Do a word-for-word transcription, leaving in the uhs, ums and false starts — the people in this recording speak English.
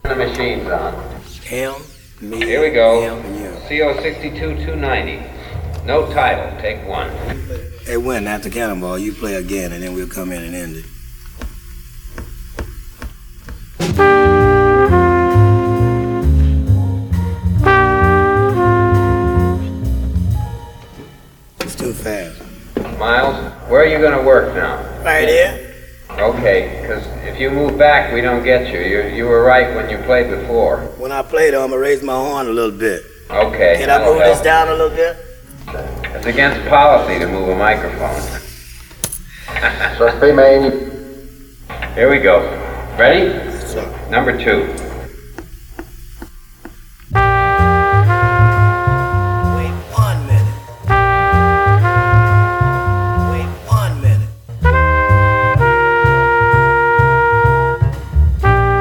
The machine's on. Him, me, Here we go. him, and you. C O sixty-two two ninety. No title. Take one. Hey, when after Cannonball, you play again, and then we'll come in and end it. It's too fast. Miles, where are you going to work now? Right here. Okay, because if you move back, we don't get you. You you were right when you played before. When I play, though, I'm gonna raise my horn a little bit. Okay. Can I move help. this down a little bit? It's against policy to move a microphone. Suspect main. Here we go. Ready? Sir. Number two.